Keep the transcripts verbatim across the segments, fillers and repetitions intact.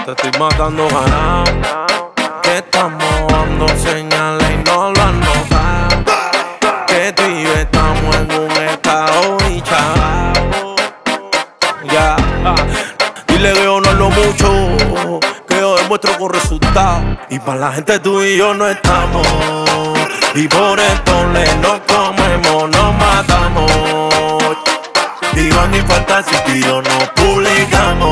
Te estoy matando ganado. Que estamos dando señales y no lo han notado. Que tú y yo estamos en un estado bichado. Ya, dile que yo no hablo mucho, que yo demuestro con resultados. Y para la gente tú y yo no estamos. Y por esto le nos comemos, nos matamos. Y no ni falta si tú y yo nos publicamos.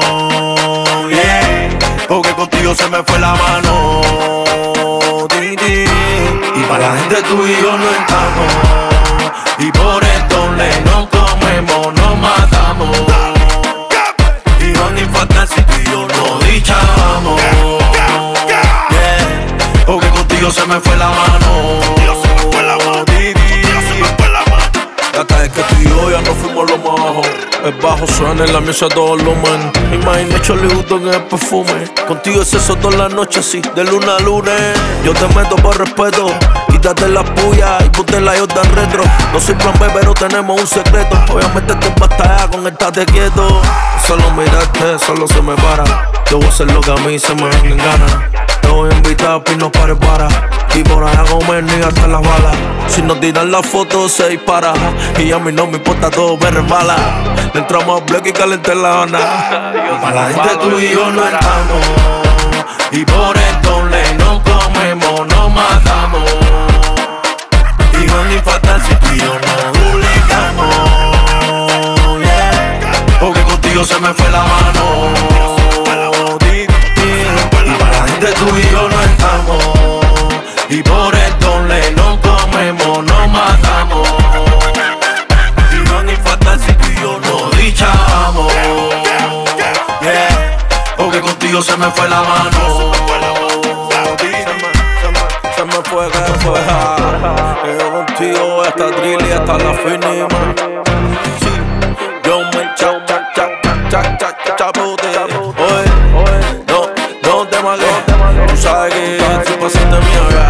Yeah, porque contigo se me fue la mano. Di, di. Y para la gente tú y yo no estamos. Y por esto le nos comemos, nos matamos. Y no ni falta si tú y yo nos dichamos. Yeah, porque contigo se me fue la mano. Hasta es que tú y yo ya no fuimos lo más bajo. El bajo suena en la mesa a todo volumen. Imagina Charlie Houston en el perfume. Contigo es eso toda la noche así, de luna a lunes. Yo te meto por respeto, quítate las puyas y ponte la Jordan retro. No soy plan B, pero tenemos un secreto. Obviamente te basta con estate quieto. Solo mirarte, solo se me para. Yo voy a hacer lo que a mí se me venga en gana. Te voy a invitar a Pino para para. Y por allá comer ni hasta las balas. Si nos tiran la foto se dispara. Y a mí no me importa, todo me resbala. Le entramos a Black y calenté la Habana. Para la gente tú y yo no estamos. Y por esto le nos comemos, nos matamos. Y no ni falta si tú y yo nos publicamos. Yeah, porque contigo se me fue la mano. Y para la gente tú y yo no estamos. Y por esto le nos comemos, nos matamos. Y no ni falta si tú y yo nos dichamos. Yeah, porque contigo se me fue la mano. Se me fue, que fue. Yo contigo hasta drill y hasta la finima. Sí, yo me chao, chao, chao, chao, chao, chapote. Oye, no, no te magues. Tú sabes que tú pasaste mía.